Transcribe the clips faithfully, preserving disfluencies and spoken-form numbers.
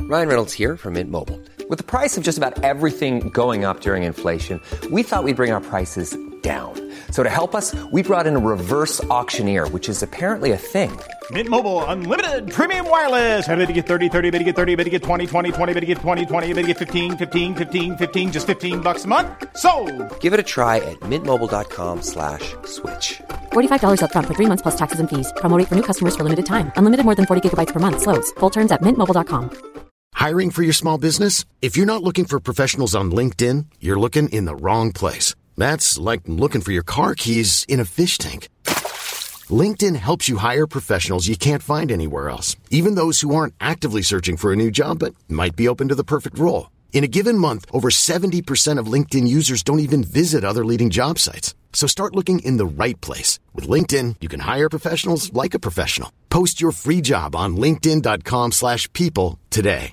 Ryan Reynolds here from Mint Mobile. With the price of just about everything going up during inflation, we thought we'd bring our prices down. So to help us, we brought in a reverse auctioneer, which is apparently a thing. Mint Mobile Unlimited Premium Wireless. How to get thirty, thirty, how to get thirty, how to get twenty, twenty, twenty, how to get twenty, twenty, how to get fifteen, fifteen, fifteen, fifteen, just fifteen bucks a month? Sold! Give it a try at mintmobile.com slash switch. forty-five dollars up front for three months plus taxes and fees. Promo rate for new customers for limited time. Unlimited more than forty gigabytes per month. Slows full terms at mint mobile dot com. Hiring for your small business? If you're not looking for professionals on LinkedIn, you're looking in the wrong place. That's like looking for your car keys in a fish tank. LinkedIn helps you hire professionals you can't find anywhere else, even those who aren't actively searching for a new job but might be open to the perfect role. In a given month, over seventy percent of LinkedIn users don't even visit other leading job sites. So start looking in the right place. With LinkedIn, you can hire professionals like a professional. Post your free job on linkedin.com slash people today.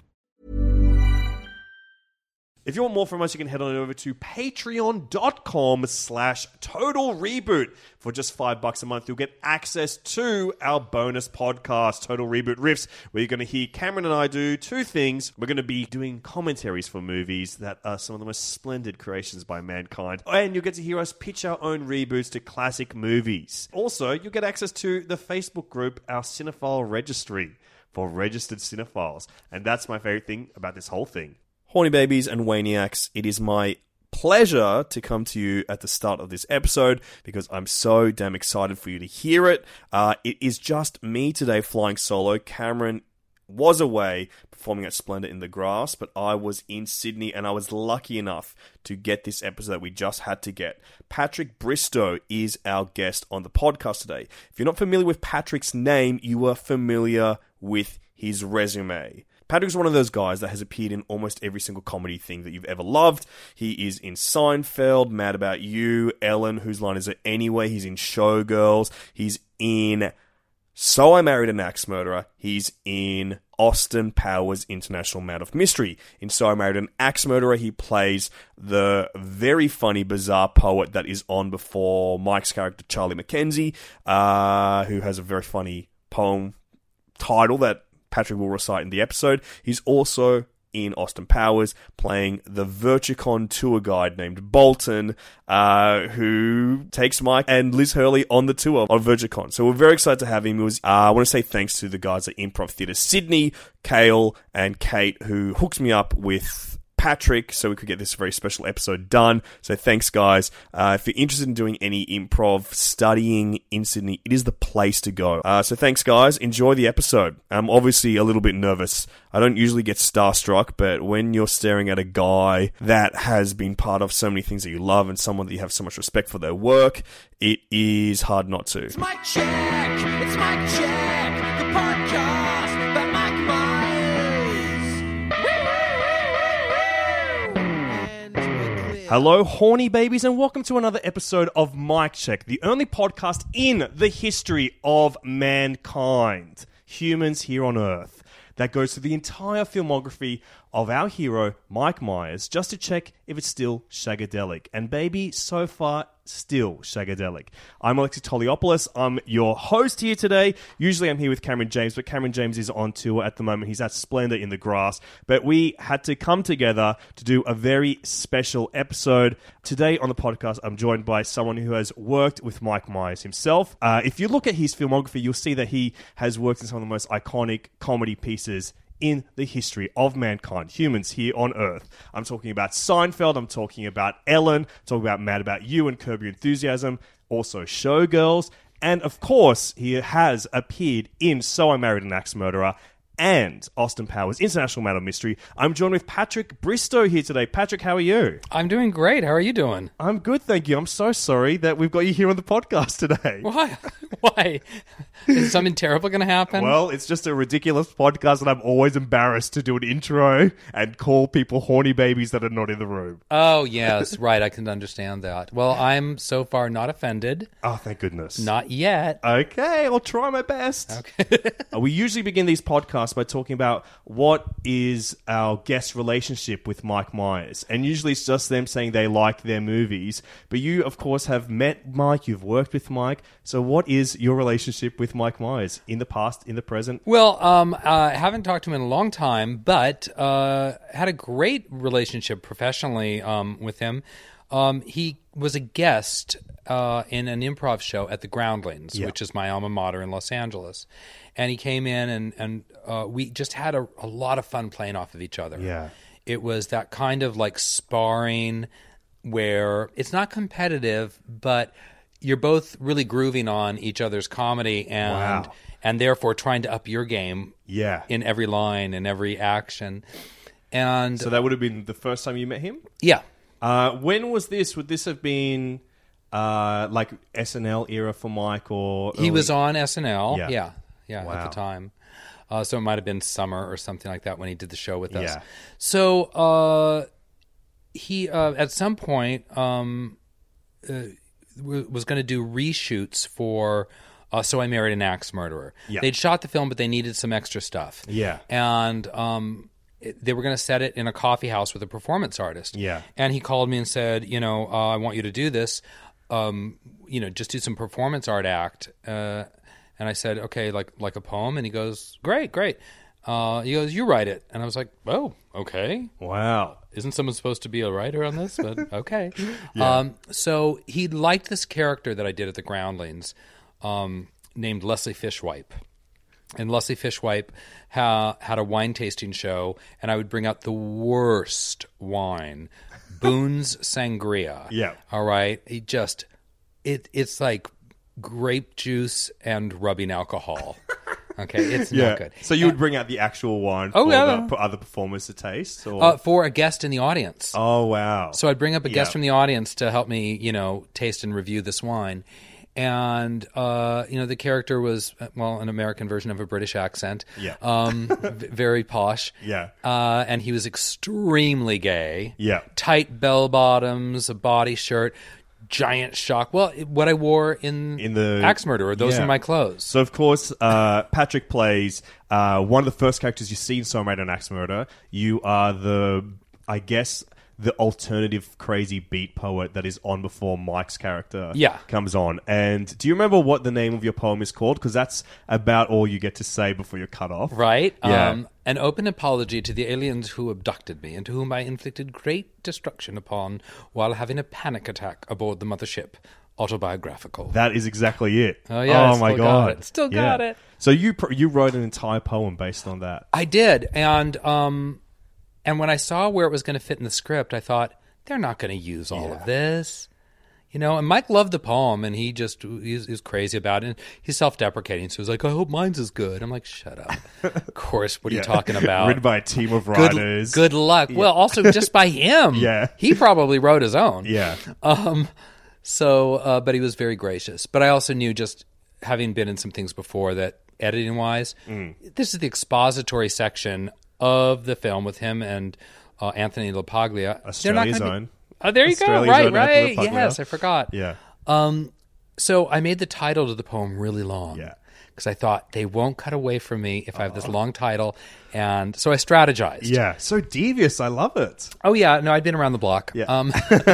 If you want more from us, you can head on over to patreon.com slash total reboot. For just five bucks a month, you'll get access to our bonus podcast, Total Reboot Riffs, where you're going to hear Cameron and I do two things. We're going to be doing commentaries for movies that are some of the most splendid creations by mankind. And you'll get to hear us pitch our own reboots to classic movies. Also, you'll get access to the Facebook group, our Cinephile Registry, for registered cinephiles. And that's my favorite thing about this whole thing. Horny babies and waniacs, it is my pleasure to come to you at the start of this episode because I'm so damn excited for you to hear it. Uh, it is just me today flying solo. Cameron was away performing at Splendor in the Grass, but I was in Sydney and I was lucky enough to get this episode that we just had to get. Patrick Bristow is our guest on the podcast today. If you're not familiar with Patrick's name, you are familiar with his resume. Patrick's one of those guys that has appeared in almost every single comedy thing that you've ever loved. He is in Seinfeld, Mad About You, Ellen, Whose Line Is It Anyway? He's in Showgirls. He's in So I Married an Axe Murderer. He's in Austin Powers International Man of Mystery. In So I Married an Axe Murderer, he plays the very funny, bizarre poet that is on before Mike's character, Charlie McKenzie, uh, who has a very funny poem title that Patrick will recite in the episode. He's also in Austin Powers playing the Virtucon tour guide named Bolton, uh, who takes Mike and Liz Hurley on the tour of Virtucon. So we're very excited to have him. It was, uh, I want to say thanks to the guys at Improv Theatre Sydney, Kale and Kate, who hooked me up with Patrick so we could get this very special episode done. So thanks, guys. Uh, if you're interested in doing any improv studying in Sydney, it is the place to go. Uh, so thanks, guys. Enjoy the episode. I'm obviously a little bit nervous. I don't usually get starstruck, but when you're staring at a guy that has been part of so many things that you love and someone that you have so much respect for their work, it is hard not to. It's Mike Check. It's Mike Check. The podcast by Mike Myers. Hello, horny babies, and welcome to another episode of Mike Check, the only podcast in the history of mankind, humans here on Earth, that goes through the entire filmography of our hero, Mike Myers, just to check if it's still shagadelic. And baby, so far, still shagadelic. I'm Alexis Toliopoulos. I'm your host here today. Usually I'm here with Cameron James, but Cameron James is on tour at the moment. He's at Splendor in the Grass. But we had to come together to do a very special episode. Today on the podcast, I'm joined by someone who has worked with Mike Myers himself. Uh, if you look at his filmography, you'll see that he has worked in some of the most iconic comedy pieces in the history of mankind, humans here on Earth. I'm talking about Seinfeld, I'm talking about Ellen, I'm talking about Mad About You and Curb Your Enthusiasm, also Showgirls, and of course, he has appeared in So I Married an Axe Murderer and Austin Powers International Man of Mystery. I'm joined with Patrick Bristow here today. Patrick, how are you? I'm doing great. How are you doing? I'm good, thank you. I'm so sorry that we've got you here on the podcast today. Why? Why? Is something terrible going to happen? Well, it's just a ridiculous podcast and I'm always embarrassed to do an intro and call people horny babies that are not in the room. Oh, yes. Right. I can understand that. Well, I'm so far not offended. Oh, thank goodness. Not yet. Okay, I'll try my best. Okay. uh, we usually begin these podcasts podcast by talking about what is our guest relationship with Mike Myers. And usually it's just them saying they like their movies. But you, of course, have met Mike. You've worked with Mike. So what is your relationship with Mike Myers in the past, in the present? Well, um, uh, I haven't talked to him in a long time, but uh, had a great relationship professionally um, with him. Um, he was a guest uh, in an improv show at the Groundlings, Yeah. which is my alma mater in Los Angeles. And he came in and, and uh, we just had a, a lot of fun playing off of each other. Yeah. It was that kind of like sparring where it's not competitive, but you're both really grooving on each other's comedy and Wow. and therefore trying to up your game Yeah. in every line and every action. And So that would have been the first time you met him? yeah. Uh, when was this? Would this have been uh, like S N L era for Mike, or He was early- on S N L. Yeah. Yeah. Yeah, at Wow. the time. Uh, so it might have been summer or something like that when he did the show with us. Yeah. So uh, he, uh, at some point, um, uh, w- was going to do reshoots for uh, So I Married an Axe Murderer. Yeah. They'd shot the film, but they needed some extra stuff. Yeah. And um, it, they were going to set it in a coffee house with a performance artist. Yeah. And he called me and said, you know, uh, I want you to do this. Um, you know, just do some performance art act. Uh, and I said, okay, like like a poem. And he goes, great, great. Uh, he goes, you write it. And I was like, oh, okay. Wow. Isn't someone supposed to be a writer on this? But okay. um, so he liked this character that I did at the Groundlings um, named Leslie Fishwipe. And Leslie Fishwipe ha- had a wine tasting show, and I would bring out the worst wine, Boone's Sangria. Yeah. All right? He just, it it's like grape juice and rubbing alcohol. Okay, it's Yeah. not good. So you would bring out the actual wine Oh, for yeah. the for other performers to taste? Or? Uh, for a guest in the audience. oh, wow. So I'd bring up a guest Yeah. from the audience to help me, you know, taste and review this wine. And, uh, you know, the character was, well, an American version of a British accent. Yeah. Um, v- very posh. Yeah. Uh, and he was extremely gay. Yeah. Tight bell bottoms, a body shirt, giant shock. Well, it- what I wore in, In the- Axe Murderer, those Yeah. are my clothes. So, of course, uh, Patrick plays uh, one of the first characters you see in So I Married an Axe Murderer. You are the, I guess, the alternative crazy beat poet that is on before Mike's character Yeah. comes on. And do you remember what the name of your poem is called? Because that's about all you get to say before you're cut off. Right? Yeah. Um, an open apology to the aliens who abducted me and to whom I inflicted great destruction upon while having a panic attack aboard the mothership. Autobiographical. That is exactly it. Oh, yeah, Oh, my still got God. it. Still got it. So you pr- you wrote an entire poem based on that. I did. And um, and when I saw where it was going to fit in the script, I thought, they're not going to use all of this. You know, and Mike loved the poem, and he just he's, he's crazy about it. And he's self-deprecating, so he's like, I hope mine's as good. I'm like, shut up. Of course, what are you talking about? Written by a team of Good, writers. good luck. Well, also just by him. Yeah. He probably wrote his own. Yeah. Um, so, uh, but he was very gracious. But I also knew, just having been in some things before, that editing-wise, Mm. this is the expository section of the film with him and uh, Anthony LaPaglia. They're not Australia's gonna be- own. Oh, there you Australia's go. Right, own Anthony right. LaPaglia. Yes, I forgot. Yeah. Um, so I made the title to the poem really long. Yeah. Because I thought they won't cut away from me if I have this long title. And so I strategized. Yeah. So devious. I love it. Oh yeah, no, I'd been around the block. Yeah. Um,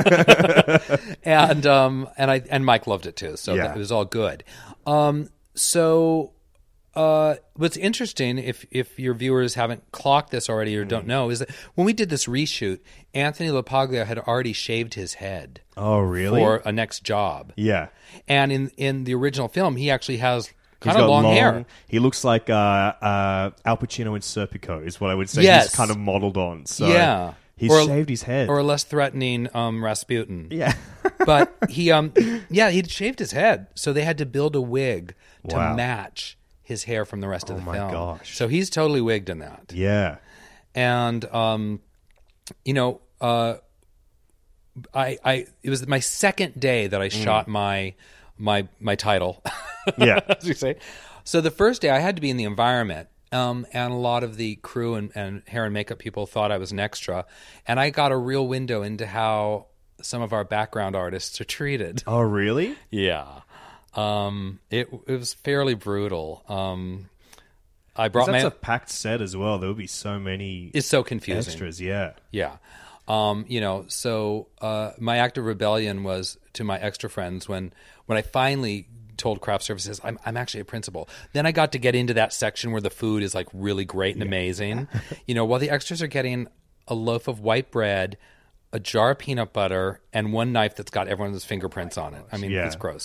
and um, and I and Mike loved it too, so Yeah. that, it was all good. Um, so uh, what's interesting, if if your viewers haven't clocked this already or Mm. don't know, is that when we did this reshoot, Anthony LaPaglia had already shaved his head Oh, really? for a next job. Yeah. And in in the original film, he actually has He's kind of got long, hair. He looks like uh, uh, Al Pacino in Serpico is what I would say Yes. he's kind of modeled on. So Yeah. He's Or- shaved his head. Or a less threatening um, Rasputin. yeah. But he, um, yeah, he'd shaved his head, so they had to build a wig to Wow. match his hair from the rest of Oh the my film. gosh. So he's totally wigged in that. yeah. And, um, you know, uh, I, I, it was my second day that I shot my, my, my title, Yeah. as you say. So the first day I had to be in the environment. Um, and a lot of the crew and, and hair and makeup people thought I was an extra. And I got a real window into how some of our background artists are treated. Oh, really? Yeah. Um, it, it was fairly brutal. Um, I brought that's my. a packed set as well. There would be so many. It's so confusing. Extras, yeah, yeah. Um, you know, so uh, my act of rebellion was to my extra friends when when I finally told craft services I'm I'm actually a principal. Then I got to get into that section where the food is like really great and yeah. amazing. You know, while the extras are getting a loaf of white bread, a jar of peanut butter, and one knife that's got everyone's fingerprints on it. I mean, yeah. it's gross.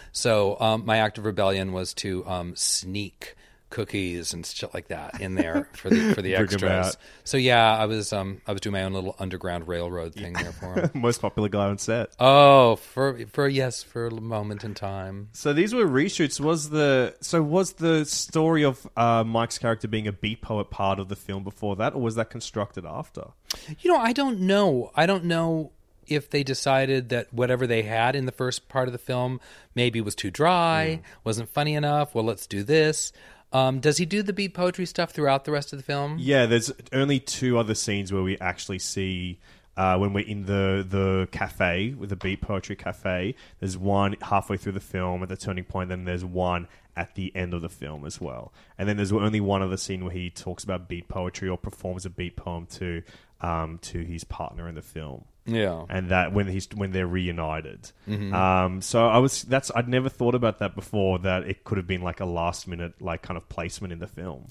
So um, my act of rebellion was to um, sneak cookies and shit like that in there for the for the extras. So yeah, I was um I was doing my own little underground railroad thing there for him. Most popular guy on set. Oh, for for yes, for a moment in time. So these were reshoots. Was the so was the story of uh, Mike's character being a beat poet part of the film before that, or was that constructed after? You know, I don't know. I don't know if they decided that whatever they had in the first part of the film maybe was too dry, mm. wasn't funny enough. Well, let's do this. Um, does he do the beat poetry stuff throughout the rest of the film? Yeah, there's only two other scenes where we actually see uh, when we're in the, the cafe, with the beat poetry cafe. There's one halfway through the film at the turning point, then there's one at the end of the film as well. And then there's only one other scene where he talks about beat poetry or performs a beat poem to um, to his partner in the film. Yeah, and that when he's when they're reunited. Mm-hmm. Um, so I was that's I'd never thought about that before. That it could have been like a last minute like kind of placement in the film.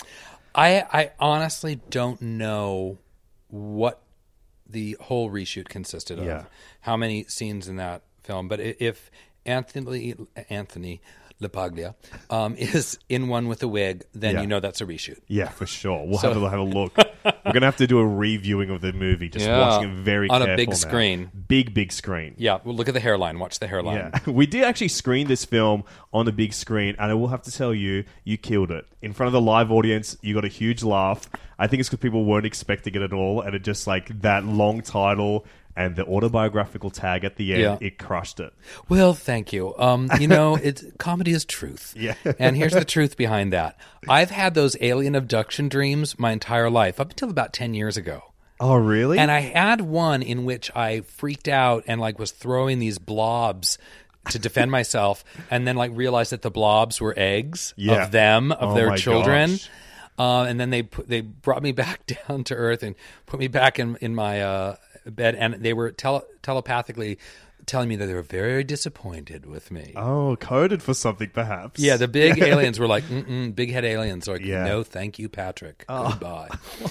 I I honestly don't know what the whole reshoot consisted of. Yeah. How many scenes in that film? But if Anthony Anthony LaPaglia um, is in one with a wig, then yeah. you know that's a reshoot. Yeah, for sure. We'll So- have to have a look. We're going to have to do a reviewing of the movie, just Yeah. watching it very On a careful big now. screen. Big, big screen. Yeah, well, look at the hairline. Watch the hairline. Yeah. We did actually screen this film on the big screen, and I will have to tell you, you killed it. In front of the live audience, you got a huge laugh. I think it's because people weren't expecting it at all, and it just like that long title and the autobiographical tag at the end, Yeah. it crushed it. Well, thank you. Um, you know, it's comedy is truth. Yeah. And here's the truth behind that. I've had those alien abduction dreams my entire life, up until about ten years ago. Oh, really? And I had one in which I freaked out and like was throwing these blobs to defend myself, and then like realized that the blobs were eggs Yeah. of them, of Oh their my children. gosh. Uh, and then they put, they brought me back down to earth and put me back in in my uh, bed, and they were tele- telepathically telling me that they were very disappointed with me. Oh, coded for something, perhaps. Yeah, the big aliens were like, Mm-mm, big head aliens are like, Yeah. no, thank you, Patrick. Oh. Goodbye.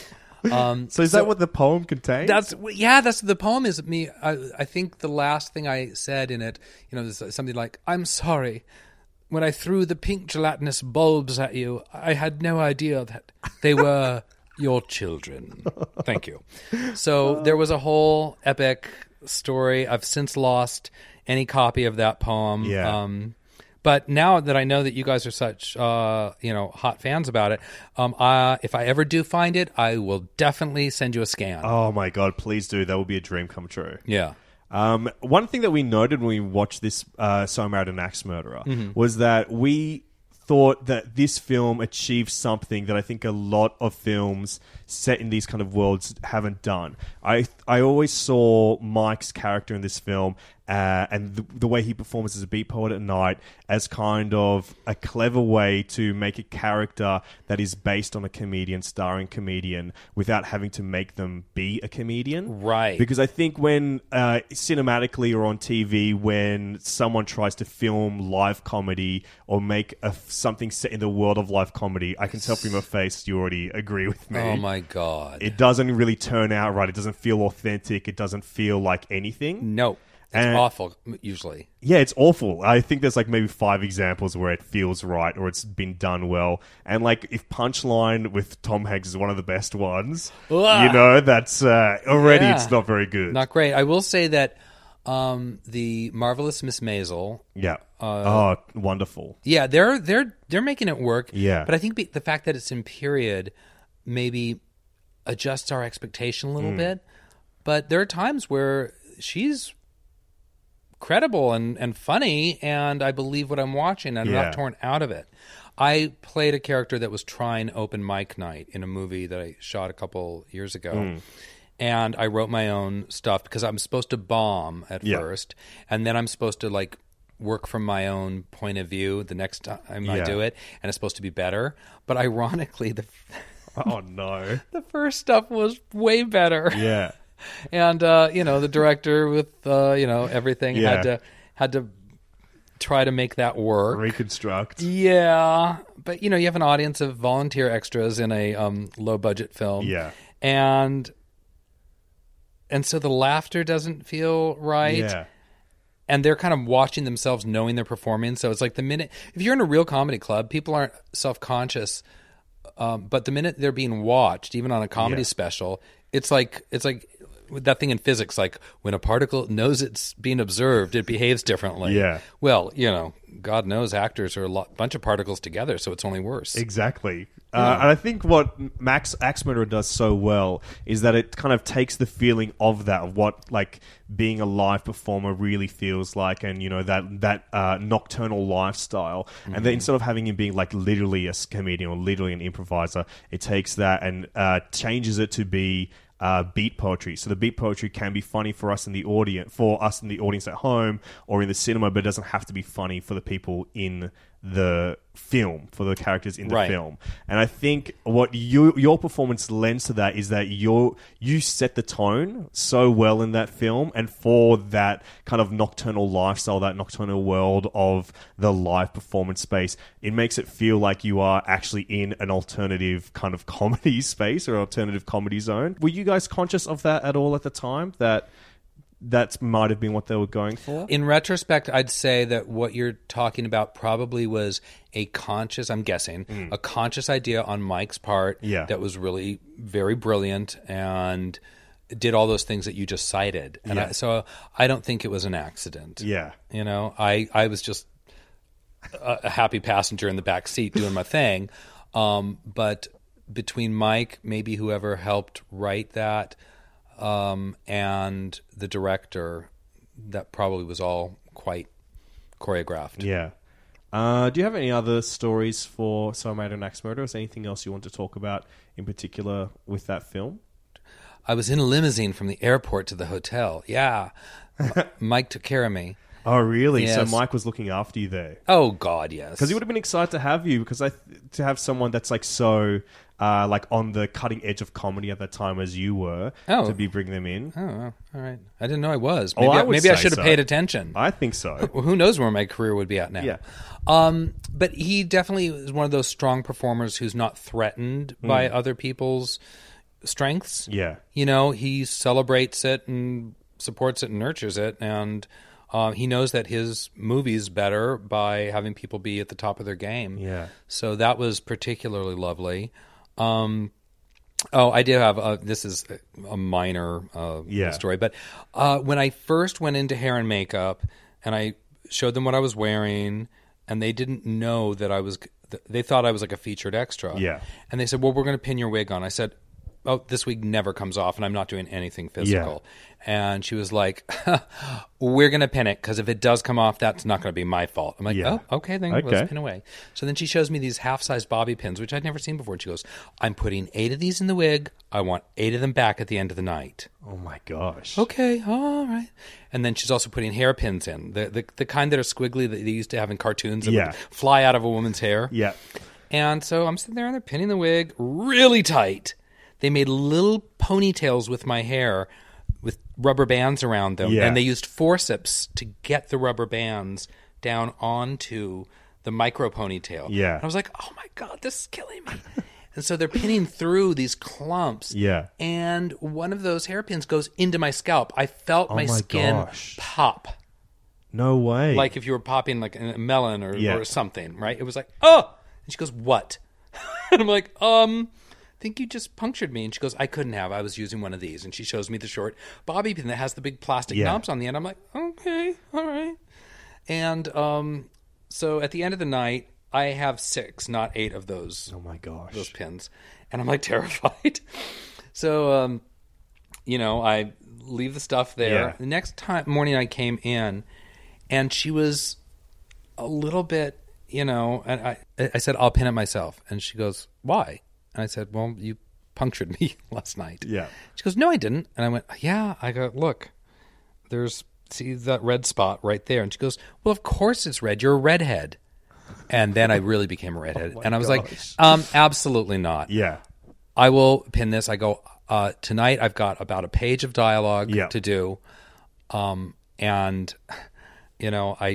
Um, So is that what the poem contains? That's yeah. That's the poem is me. I, I think the last thing I said in it, you know, there's something like, "I'm sorry, when I threw the pink gelatinous bulbs at you, I had no idea that they were your children." Thank you. So there was a whole epic story. I've since lost any copy of that poem. Yeah. Um, But now that I know that you guys are such, uh, you know, hot fans about it, um, uh, if I ever do find it, I will definitely send you a scan. Oh my god, please do. That would be a dream come true. Yeah. Um, one thing that we noted when we watched this uh, So I Married an Axe Murderer Mm-hmm. was that we thought that this film achieved something that I think a lot of films set in these kind of worlds haven't done. I I always saw Mike's character in this film uh, and the, the way he performs as a beat poet at night as kind of a clever way to make a character that is based on a comedian, starring comedian, without having to make them be a comedian. Right. Because I think when uh, cinematically or on T V, when someone tries to film live comedy or make a, something set in the world of live comedy, I can tell from your face you already agree with me. Oh my God. It doesn't really turn out right. It doesn't feel authentic. It doesn't feel like anything. No. It's And- awful, usually. Yeah, it's awful. I think there's like maybe five examples where it feels right or it's been done well. And like if Punchline with Tom Hanks is one of the best ones, Ugh. you know, that's uh, already Yeah. it's not very good. Not great. I will say that um, the Marvelous Miss Maisel, yeah. Uh, oh, wonderful. yeah, they're they're they're making it work. Yeah. But I think be, the fact that it's in period maybe adjusts our expectation a little Mm. bit. But there are times where she's credible and, and funny, and I believe what I'm watching, and I'm Yeah. not torn out of it. I played a character that was trying open mic night in a movie that I shot a couple years ago. Mm. And I wrote my own stuff because I'm supposed to bomb at Yeah. first, and then I'm supposed to like work from my own point of view the next time I Yeah. do it, and it's supposed to be better. But ironically, the Oh, no. the first stuff was way better. Yeah. And uh, you know, the director with uh, you know everything Yeah. had to had to try to make that work. Reconstruct. Yeah, but you know, you have an audience of volunteer extras in a um, low budget film. Yeah. and and so the laughter doesn't feel right. Yeah. And they're kind of watching themselves, knowing they're performing. So it's like the minute, if you're in a real comedy club, people aren't self-conscious. Um, but the minute they're being watched, even on a comedy Yeah. special, it's like it's like that thing in physics, like when a particle knows it's being observed, it behaves differently. Yeah. Well, you know, God knows actors are a lot, bunch of particles together, so it's only worse. Exactly. Uh, and I think what Max Axe Murderer does so well is that it kind of takes the feeling of that, of what like being a live performer really feels like, and you know that that uh, nocturnal lifestyle. Mm-hmm. And then instead of having him being like literally a comedian or literally an improviser, it takes that and uh, changes it to be Uh, beat poetry. So the beat poetry can be funny for us in the audience, for us in the audience at home or in the cinema, but it doesn't have to be funny for the people in the film, for the characters in the Right. film. And I think what you, your performance lends to that is that you you set the tone so well in that film, and for that kind of nocturnal lifestyle, that nocturnal world of the live performance space, it makes it feel like you are actually in an alternative kind of comedy space or alternative comedy zone. Were you guys conscious of that at all at the time, that that might have been what they were going for? In retrospect, I'd say that what you're talking about probably was a conscious, I'm guessing, a conscious idea on Mike's part Yeah. that was really very brilliant and did all those things that you just cited. And Yeah. I, so I don't think it was an accident. Yeah. You know, I, I was just a, a happy passenger in the back seat doing my thing. Um, but between Mike, maybe whoever helped write that, Um, and the director, that probably was all quite choreographed. Yeah. Uh, do you have any other stories for So I Made an Axe Murderer? Is there anything else you want to talk about in particular with that film? I was in a limousine from the airport to the hotel. Yeah. M- Mike took care of me. Oh, really? Yes. So Mike was looking after you there? Oh, God, yes. Because he would have been excited to have you, because I th- to have someone that's like so uh, like on the cutting edge of comedy at that time as you were, Oh. to be bringing them in. Oh, well, all right. I didn't know I was. Oh, Maybe I I, would maybe I say should have so. paid attention. I think so. Well, who knows where my career would be at now? Yeah. Um, but he definitely is one of those strong performers who's not threatened by other people's strengths. Yeah. You know, he celebrates it and supports it and nurtures it, and uh, he knows that his movie's better by having people be at the top of their game. Yeah. So that was particularly lovely. Um, oh, I did have a, this is a minor uh, Yeah. story, but uh, when I first went into hair and makeup and I showed them what I was wearing, and they didn't know that I was, they thought I was like a featured extra. Yeah. And they said, well, we're going to pin your wig on. I said, oh, this wig never comes off, and I'm not doing anything physical. And she was like, we're going to pin it, because if it does come off, that's not going to be my fault. I'm like, Yeah. oh, okay, then Okay. let's pin away. So then she shows me these half-size bobby pins, which I'd never seen before. And she goes, I'm putting eight of these in the wig. I want eight of them back at the end of the night. Oh my gosh. Okay, all right. And then she's also putting hairpins in, the, the the kind that are squiggly that they used to have in cartoons that Yeah. would fly out of a woman's hair. Yeah. And so I'm sitting there and they're pinning the wig really tight. They made little ponytails with my hair with rubber bands around them. Yeah. And they used forceps to get the rubber bands down onto the micro ponytail. Yeah. And I was like, oh my God, this is killing me. And so they're pinning through these clumps. Yeah. And one of those hairpins goes into my scalp. I felt Oh my, my skin gosh. pop. No way. Like if you were popping like a melon or, Yeah. or something, right? It was like, oh! And she goes, what? And I'm like, um, I think you just punctured me. And she goes, I couldn't have. I was using one of these. And she shows me the short bobby pin that has the big plastic Yeah. knobs on the end. I'm like, okay, all right. And um, so at the end of the night, I have six, not eight of those. Oh my gosh. Those pins. And I'm like terrified. So, um, you know, I leave the stuff there. Yeah. The next time morning I came in, and she was a little bit, you know, and I, I said, I'll pin it myself. And she goes, why? And I said, well, you punctured me last night. Yeah. She goes, no, I didn't. And I went, yeah. I go, look, there's see that red spot right there? And she goes, well, of course it's red. You're a redhead. And then I really became a redhead. Oh and I was gosh. like, um, absolutely not. Yeah. I will pin this. I go, uh, tonight I've got about a page of dialogue Yeah. to do. Um, and, you know, I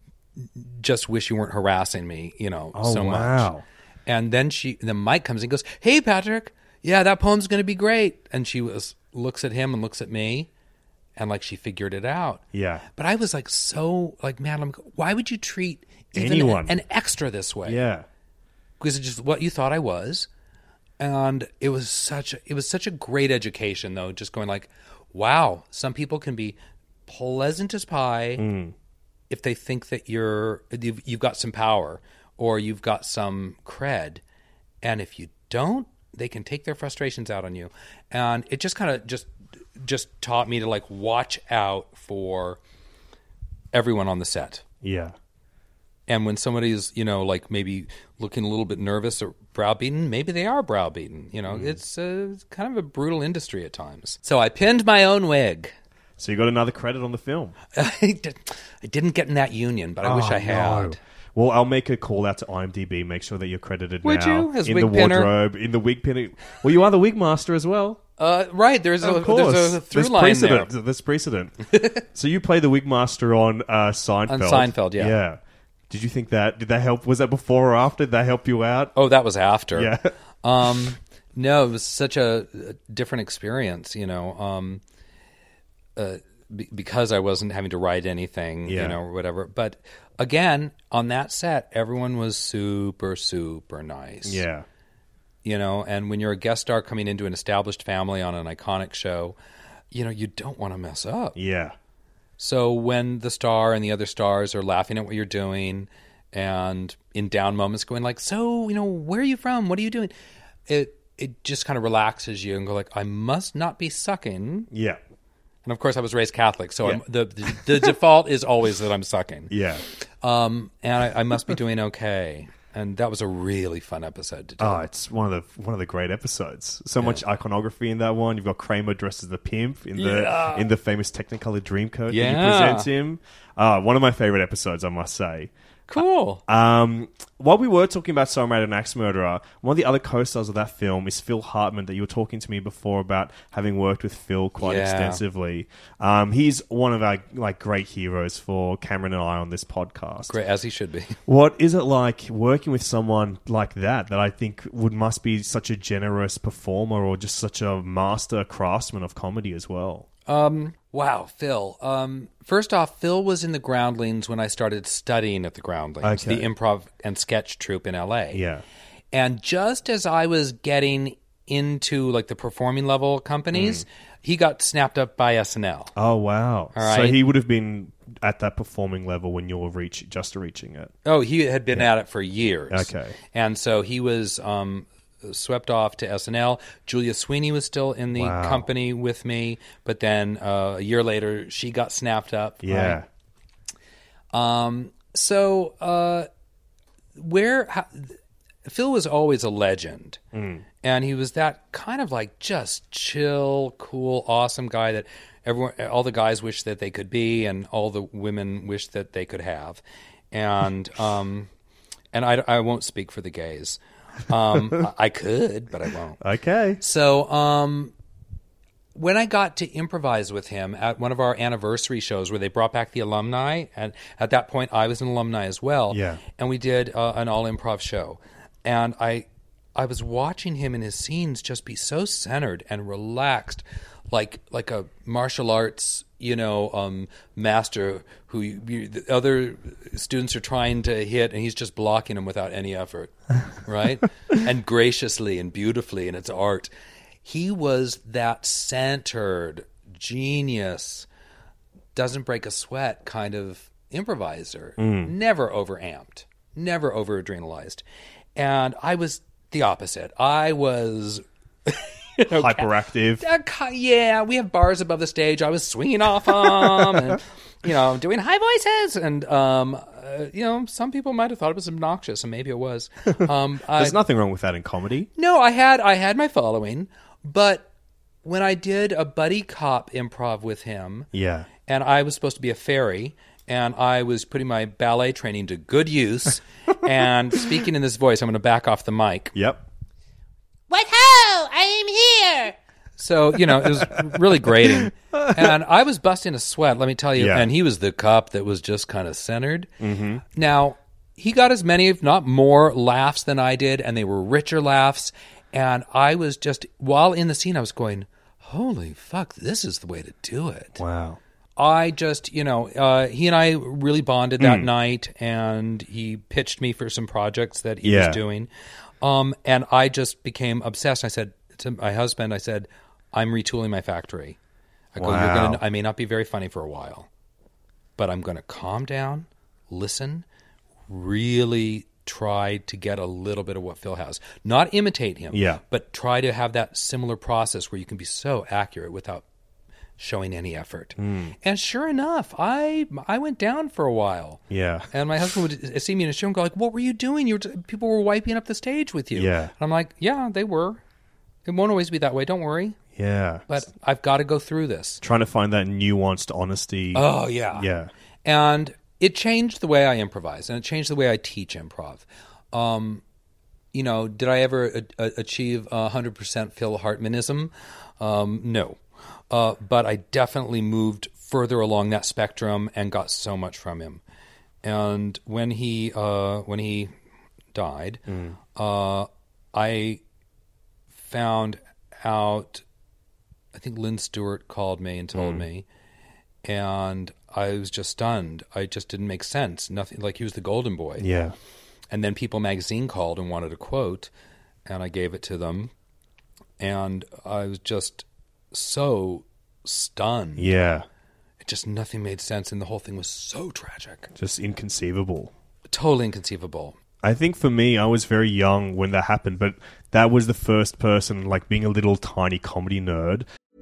just wish you weren't harassing me, you know, Oh, so much. wow. And then she, then Mike comes in and goes, hey, Patrick, yeah, that poem's going to be great. And she was looks at him and looks at me and like she figured it out. Yeah. But I was like, so like, man, I'm, why would you treat even Anyone. an extra this way? Yeah. Because it's just what you thought I was. And it was such a, it was such a great education though, just going like, wow, some people can be pleasant as pie Mm. if they think that you're you've, you've got some power or you've got some cred, and if you don't, they can take their frustrations out on you. And it just kind of just just taught me to like watch out for everyone on the set. Yeah. And when somebody's, you know, like maybe looking a little bit nervous or browbeaten, maybe they are browbeaten. You know, Mm. it's, uh, it's kind of a brutal industry at times. So I pinned my own wig. So you got another credit on the film. I did- I didn't get in that union, but I wish Oh, I had. no. Well, I'll make a call out to IMDb. Make sure that you're credited Would now you? As in wig the pinner? wardrobe, in the wig pinner. Well, you are the wig master as well. Uh, right, there's a, Of course, there's a through There's line precedent. there. There's precedent. So you play the wig master on uh, Seinfeld. On Seinfeld, yeah. Yeah. Did you think that? Did that help? Was that before or after? Did that help you out? Oh, that was after. Yeah. um, no, it was such a, a different experience, you know, um, uh, be, because I wasn't having to write anything, Yeah. you know, or whatever. But again, on that set, everyone was super, super nice. Yeah. You know, and when you're a guest star coming into an established family on an iconic show, you know, you don't want to mess up. Yeah. So when the star and the other stars are laughing at what you're doing and in down moments going like, so, you know, where are you from? What are you doing? It it just kind of relaxes you and go like, I must not be sucking. Yeah. And of course I was raised Catholic, so Yeah. I'm, the, the the default is always that I'm sucking. Yeah. Um, and I, I must be doing okay. And that was a really fun episode to do. Oh, it's one of the one of the great episodes. So much iconography in that one. You've got Kramer dressed as the pimp in the Yeah. in the famous Technicolor Dreamcoat that Yeah. he presents him. Uh, one of my favorite episodes, I must say. Cool. Um, while we were talking about Songwriter and Axe Murderer, one of the other co-stars of that film is Phil Hartman, that you were talking to me before about having worked with Phil quite Yeah. extensively. Um, he's one of our like great heroes for Cameron and I on this podcast. Great, as he should be. What is it like working with someone like that, that I think would must be such a generous performer or just such a master craftsman of comedy as well? Um, wow, Phil. Um, first off, Phil was in the Groundlings when I started studying at the Groundlings, Okay. the improv and sketch troupe in L A. Yeah. And just as I was getting into like the performing level companies, Mm. he got snapped up by S N L. Oh, wow. All So right. he would have been at that performing level when you were reach, just reaching it. Oh, he had been at it for years. Okay. And so he was um, swept off to S N L. Julia Sweeney was still in the Wow. company with me, but then uh, a year later, she got snapped up. Yeah. Right? Um. So, uh, where how, Phil was always a legend, Mm. and he was that kind of like just chill, cool, awesome guy that everyone, all the guys wish that they could be, and all the women wish that they could have, and um, and I, I won't speak for the gays. Um, I I could, but I won't. Okay. So, um, when I got to improvise with him at one of our anniversary shows where they brought back the alumni, and at that point I was an alumni as well, Yeah. and we did uh, an all-improv show, and I, I was watching him in his scenes just be so centered and relaxed, like like a martial arts, you know, um, master who you, you, the other students are trying to hit, and he's just blocking them without any effort, right? And graciously and beautifully, and it's art. He was that centered, genius, doesn't break a sweat kind of improviser. Never overamped, never over adrenalized. And I was the opposite. I was you know, Hyperactive. uh, ki- yeah, we have bars above the stage. I was swinging off them and, you know, doing high voices. And, um, uh, you know, some people might have thought it was obnoxious, and maybe it was. Um, I, There's nothing wrong with that in comedy. no, I had I had my following, but when I did a buddy cop improv with him, Yeah. and I was supposed to be a fairy, and I was putting my ballet training to good use, and speaking in this voice. I'm going to back off the mic. Yep. What ho! I am here! So, you know, it was really grating. And I was busting a sweat, let me tell you. Yeah. And he was the cop that was just kind of centered. Mm-hmm. Now, he got as many, if not more, laughs than I did, and they were richer laughs. And I was just, while in the scene, I was going, holy fuck, this is the way to do it. Wow. I just, you know, uh, he and I really bonded that mm. night, and he pitched me for some projects that he yeah. was doing. Um, and I just became obsessed. I said to my husband, I said, I'm retooling my factory. I go, wow. You're gonna, I may not be very funny for a while, but I'm going to calm down, listen, really try to get a little bit of what Phil has. Not imitate him, yeah. but try to have that similar process where you can be so accurate without showing any effort. Mm. And sure enough, I I went down for a while. Yeah. And my husband would see me in a show and go like, what were you doing? You were t- people were wiping up the stage with you. Yeah. And I'm like, yeah, they were. It won't always be that way. Don't worry. Yeah. But I've got to go through this. Trying to find that nuanced honesty. Oh, yeah. Yeah. And it changed the way I improvise, and it changed the way I teach improv. Um, you know, did I ever a- a- achieve one hundred percent Phil Hartmanism? Um, no. Uh, but I definitely moved further along that spectrum and got so much from him. And when he uh, when he died, mm. uh, I found out, I think Lynn Stewart called me and told mm. me, and I was just stunned. I just didn't make sense. Nothing, like he was the golden boy. Yeah. And then People Magazine called and wanted a quote, and I gave it to them, and I was just so stunned. Yeah. It just, nothing made sense, and the whole thing was so tragic. Just inconceivable. Totally inconceivable. I think for me, I was very young when that happened, but that was the first person, like being a little tiny comedy nerd.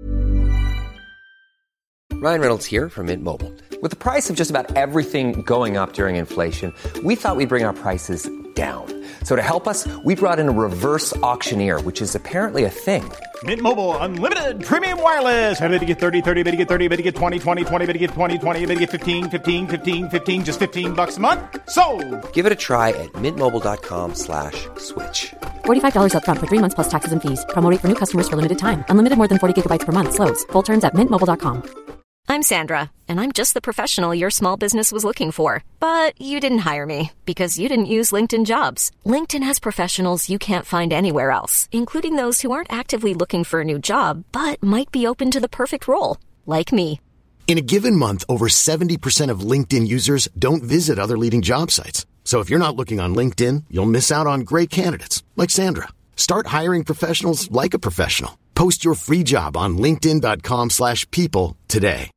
Ryan Reynolds here from Mint Mobile. With the price of just about everything going up during inflation, we thought we'd bring our prices down. So to help us, we brought in a reverse auctioneer, which is apparently a thing. Mint Mobile Unlimited Premium Wireless. How to get thirty, thirty, how to get thirty, how to get twenty, twenty, twenty, how to get twenty, twenty, how to get fifteen, fifteen, fifteen, fifteen, just fifteen bucks a month? Sold! Give it a try at mintmobile.com slash switch. forty-five dollars up front for three months plus taxes and fees. Promo rate for new customers for limited time. Unlimited more than forty gigabytes per month. Slows full terms at mint mobile dot com. I'm Sandra, and I'm just the professional your small business was looking for. But you didn't hire me because you didn't use LinkedIn Jobs. LinkedIn has professionals you can't find anywhere else, including those who aren't actively looking for a new job, but might be open to the perfect role, like me. In a given month, over seventy percent of LinkedIn users don't visit other leading job sites. So if you're not looking on LinkedIn, you'll miss out on great candidates, like Sandra. Start hiring professionals like a professional. Post your free job on linkedin.com slash people today.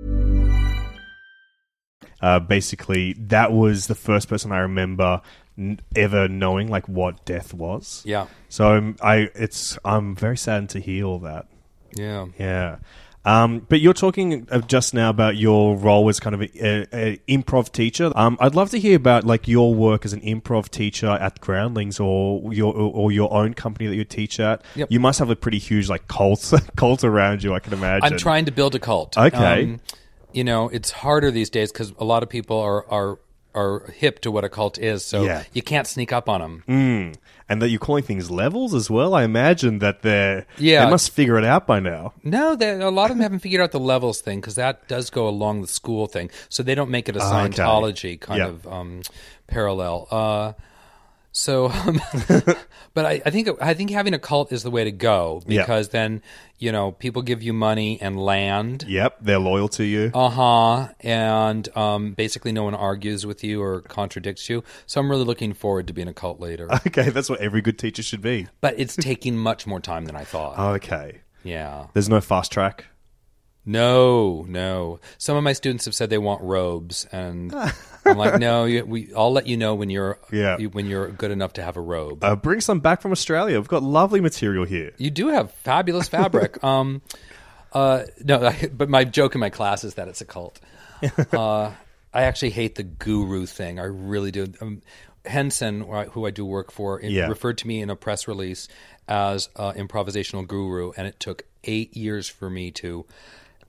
Uh, basically, that was the first person I remember n- ever knowing like what death was. Yeah. So I'm, I, it's I'm very saddened to hear all that. Yeah. Yeah. Um, but you're talking just now about your role as kind of an improv teacher. Um, I'd love to hear about like your work as an improv teacher at Groundlings, or your or, or your own company that you teach at. Yep. You must have a pretty huge like cult cult around you, I can imagine. I'm trying to build a cult. Okay. Um, you know, it's harder these days because a lot of people are, are are hip to what a cult is, so Yeah. you can't sneak up on them. Mm. And that you're calling things levels as well. I imagine that they're Yeah. they must figure it out by now. No, they, a lot of them haven't figured out the levels thing because that does go along the school thing. So they don't make it a Okay. Scientology kind Yep. of um, parallel. Uh, so, um, but I, I think I think having a cult is the way to go Yep. because then you know people give you money and land. Yep, they're loyal to you. Uh huh. And um, basically, no one argues with you or contradicts you. So I'm really looking forward to being a cult leader. Okay, that's what every good teacher should be. But it's taking much more time than I thought. Okay. Yeah. There's no fast track. No, no. Some of my students have said they want robes, and I'm like, no. You, we, I'll let you know when you're Yeah. you, when you're good enough to have a robe. Uh, bring some back from Australia. We've got lovely material here. You do have fabulous fabric. um, uh, no, I, but my joke in my class is that it's a cult. Uh, I actually hate the guru thing. I really do. Um, Henson, who I, who I do work for, it Yeah. referred to me in a press release as uh, improvisational guru, and it took eight years for me to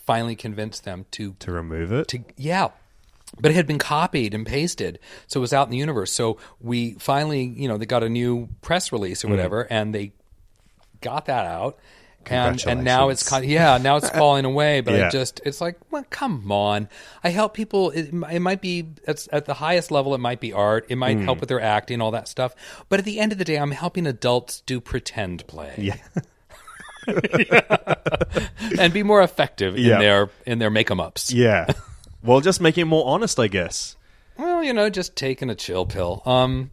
finally convinced them to To remove it? to yeah. But it had been copied and pasted, so it was out in the universe. So we finally, you know, they got a new press release or whatever, and they got that out. And, and now it's kind of, yeah, now it's falling away. But Yeah. I just, it's like, well, come on. I help people. It, it might be at, at the highest level. It might be art. It might help with their acting, all that stuff. But at the end of the day, I'm helping adults do pretend play. Yeah. And be more effective Yeah. in their in their make 'em ups. Yeah. Well, just make it more honest, I guess. Well, you know, just taking a chill pill. Um,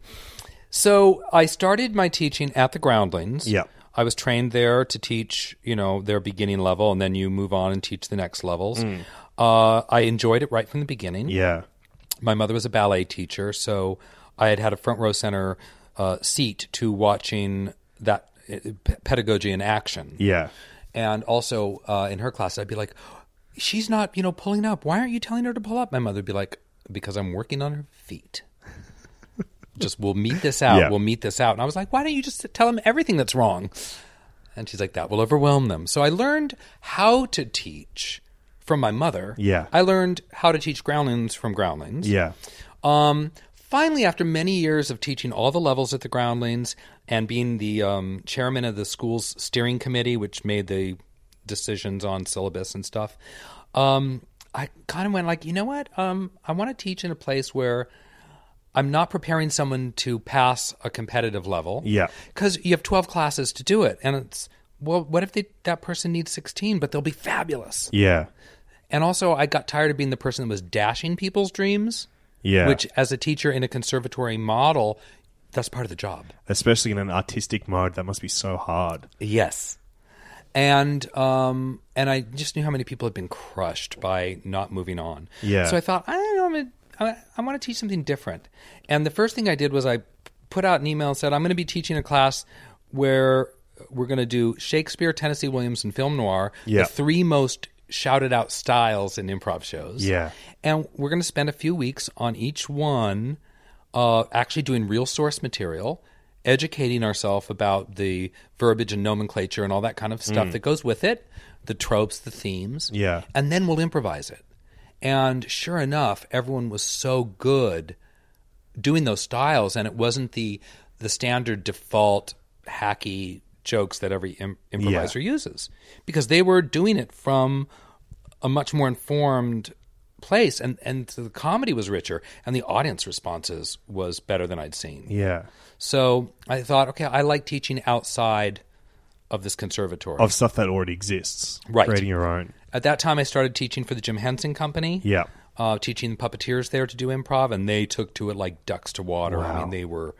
so I started my teaching at the Groundlings. Yeah. I was trained there to teach, you know, their beginning level, and then you move on and teach the next levels. Uh, I enjoyed it right from the beginning. Yeah. My mother was a ballet teacher, so I had had a front row center uh, seat to watching that uh, p- pedagogy in action. Yeah. And also uh, in her class, I'd be like, she's not, you know, pulling up. Why aren't you telling her to pull up? My mother would be like, because I'm working on her feet. Just, we'll meet this out. Yeah. We'll meet this out. And I was like, why don't you just tell them everything that's wrong? And she's like, that will overwhelm them. So I learned how to teach from my mother. Yeah. I learned how to teach Groundlings from Groundlings. Yeah. Um, finally, after many years of teaching all the levels at the Groundlings and being the um, chairman of the school's steering committee, which made the decisions on syllabus and stuff, um, I kind of went like, you know what? Um, I want to teach in a place where I'm not preparing someone to pass a competitive level. Yeah. Because you have twelve classes to do it. And it's, well, what if they, that person needs sixteen, but they'll be fabulous? Yeah. And also, I got tired of being the person that was dashing people's dreams. Yeah. Which, as a teacher in a conservatory model, that's part of the job. Especially in an artistic mode, that must be so hard. Yes. And um, and I just knew how many people had been crushed by not moving on. Yeah. So I thought, I don't know, I'm gonna, I, I want to teach something different. And the first thing I did was I put out an email and said, I'm going to be teaching a class where we're going to do Shakespeare, Tennessee Williams, and film noir, Yeah. the three most shouted out styles in improv shows. Yeah. And we're going to spend a few weeks on each one uh, actually doing real source material, educating ourselves about the verbiage and nomenclature and all that kind of stuff that goes with it, the tropes, the themes. Yeah. And then we'll improvise it. And sure enough, everyone was so good doing those styles, and it wasn't the the standard default hacky jokes that every im- improviser Yeah. uses, because they were doing it from a much more informed place, and and the comedy was richer, and the audience responses was better than I'd seen. Yeah. So I thought, okay, I like teaching outside of this conservatory. Of stuff that already exists. Right. Creating your own. At that time, I started teaching for the Jim Henson Company. Yeah. Uh, teaching puppeteers there to do improv, and they took to it like ducks to water. I Wow. mean, they were,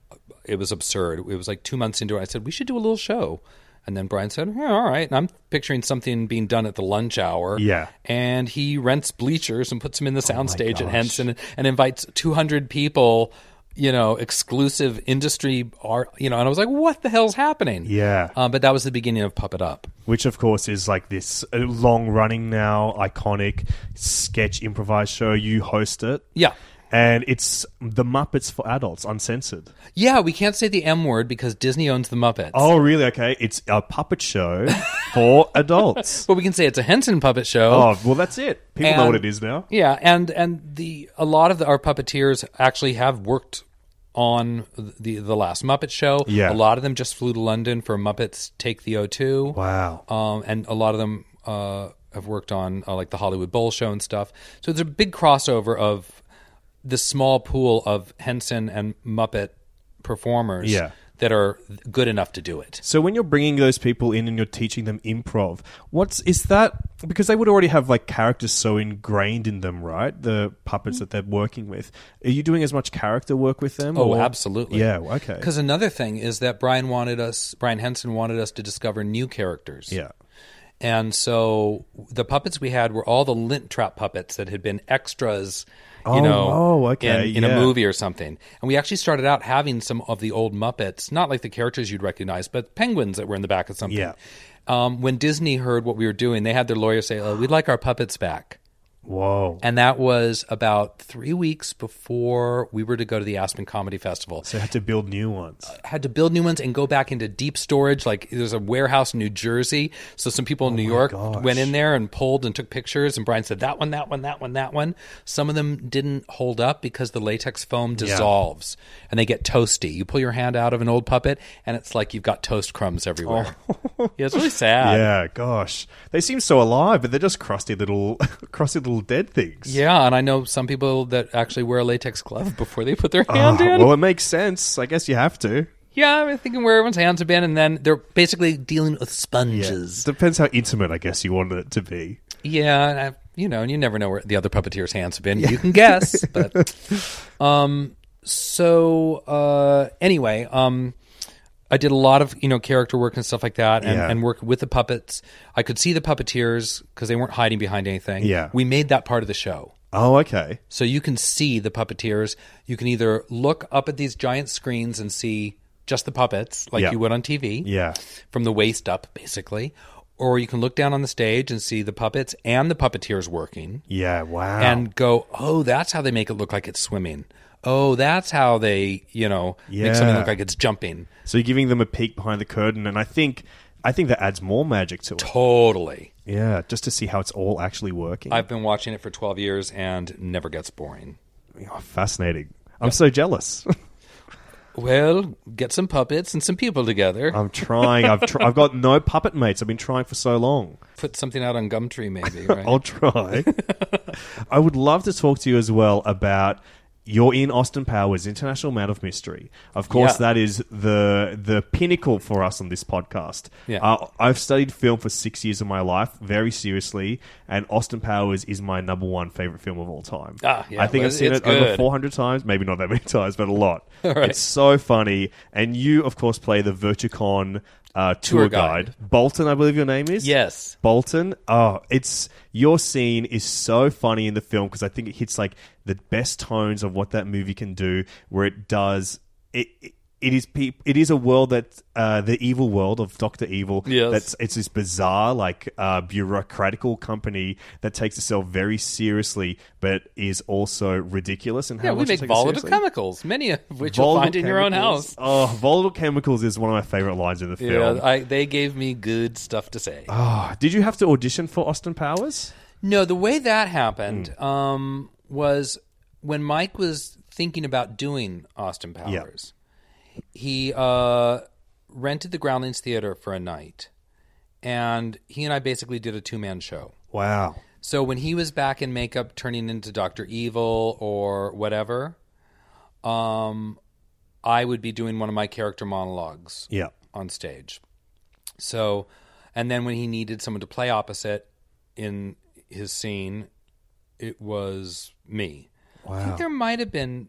it was absurd. It was like two months into it, I said, we should do a little show. And then Brian said, yeah, all right. And I'm picturing something being done at the lunch hour. Yeah. And he rents bleachers and puts them in the soundstage at gosh. Henson and invites two hundred people, you know, exclusive industry art, you know. And I was like, what the hell's happening? Yeah. Um, but that was the beginning of Puppet Up. Which, of course, is like this long-running now, iconic sketch improvised show. You host it. Yeah. And it's The Muppets for Adults, uncensored. Yeah, we can't say the M word because Disney owns the Muppets. Oh, really? Okay. It's a puppet show for adults. But we can say it's a Henson puppet show. Oh, well, that's it. People know And- what it is now. Yeah, and and the a lot of the, our puppeteers actually have worked on the the last Muppet show. Yeah. A lot of them just flew to London for Muppets Take the O two. Wow. Um, and a lot of them uh, have worked on uh, like the Hollywood Bowl show and stuff. So there's a big crossover of the small pool of Henson and Muppet performers Yeah. that are good enough to do it. So when you're bringing those people in and you're teaching them improv, what's is that because they would already have like characters so ingrained in them, right? The puppets that they're working with. Are you doing as much character work with them? Oh, or- absolutely. Yeah, okay. Because another thing is that Brian wanted us, Brian Henson wanted us to discover new characters. Yeah. And so the puppets we had were all the lint trap puppets that had been extras, you Oh, know, oh, okay, in, in yeah. a movie or something. And we actually started out having some of the old Muppets, not like the characters you'd recognize, but penguins that were in the back of something. Yeah. Um, when Disney heard what we were doing, they had their lawyer say, oh, we'd like our puppets back. Whoa. And that was about three weeks before we were to go to the Aspen Comedy Festival. So you had to build new ones. I had to build new ones and go back into deep storage. Like there's a warehouse in New Jersey. So some people in New York gosh. went in there and pulled and took pictures. And Brian said, that one, that one, that one, that one. Some of them didn't hold up because the latex foam dissolves and they get toasty. You pull your hand out of an old puppet and it's like you've got toast crumbs everywhere. Oh. Yeah, it's really sad. Yeah, gosh. They seem so alive, but they're just crusty little, crusty little dead things. Yeah, and I know some people that actually wear a latex glove before they put their hand Oh, in. well, it makes sense. I guess you have to. Yeah, I'm thinking where everyone's hands have been, and then they're basically dealing with sponges. Depends how intimate, I guess, you want it to be. Yeah, and I, you know, and you never know where the other puppeteer's hands have been. You can guess, but um, so uh, anyway, um, I did a lot of you know character work and stuff like that, and, Yeah. and work with the puppets. I could see the puppeteers because they weren't hiding behind anything. Yeah. We made that part of the show. Oh, okay. So you can see the puppeteers. You can either look up at these giant screens and see just the puppets, like Yeah. you would on T V, Yeah. from the waist up, basically. Or you can look down on the stage and see the puppets and the puppeteers working Yeah, wow. and go, oh, that's how they make it look like it's swimming. Oh, that's how they, you know, make something Yeah. look like it's jumping. So you're giving them a peek behind the curtain, and I think I think that adds more magic to it. Totally. Yeah, just to see how it's all actually working. I've been watching it for twelve years and never gets boring. Oh, fascinating. I'm so jealous. Well, get some puppets and some people together. I'm trying. I've tr- I've got no puppet mates. I've been trying for so long. Put something out on Gumtree, maybe, right? I'll try. I would love to talk to you as well about you're in Austin Powers, International Man of Mystery. Of course, Yeah. that is the the pinnacle for us on this podcast. Yeah. Uh, I've studied film for six years of my life, very seriously, and Austin Powers is my number one favorite film of all time. Ah, yeah, I think well, I've seen it's it over good. four hundred times, maybe not that many times, but a lot. Right. It's so funny. And you, of course, play the Virtucon uh, tour, Tour guide. guide. Bolton, I believe your name is? Yes. Bolton. Oh, it's your scene is so funny in the film because I think it hits like the best tones of what that movie can do. Where it does it. it it is peop It is a world that uh, the evil world of Doctor Evil. Yes. That's it's this bizarre, like uh, bureaucratical company that takes itself very seriously, but is also ridiculous. And how Yeah, we much it make takes it volatile seriously. chemicals, many of which you'll Volatile find in your own chemicals. house. Oh, volatile chemicals is one of my favorite lines in the film. Yeah, I, they gave me good stuff to say. Oh, did you have to audition for Austin Powers? No, the way that happened um, was when Mike was thinking about doing Austin Powers. He uh, rented the Groundlings Theater for a night, and he and I basically did a two-man show. Wow. So when he was back in makeup turning into Doctor Evil or whatever, um, I would be doing one of my character monologues Yeah. on stage. So, and then when he needed someone to play opposite in his scene, it was me. I think there might have been...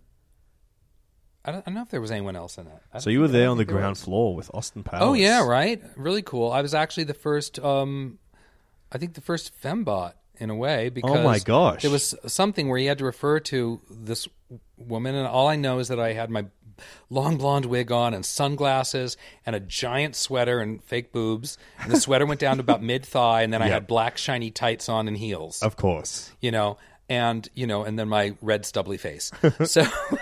I don't, I don't know if there was anyone else in that. I So don't you were think- I there don't on the think there ground was. floor with Austin Powers. Oh yeah, right. Really cool. I was actually the first. Um, I think the first fembot in a way because Oh my gosh. there was something where he had to refer to this woman, and all I know is that I had my long blonde wig on and sunglasses and a giant sweater and fake boobs, and the sweater went down to about mid thigh, and then I Yeah. had black shiny tights on and heels. Of course. You know. And, you know, and then my red stubbly face. So,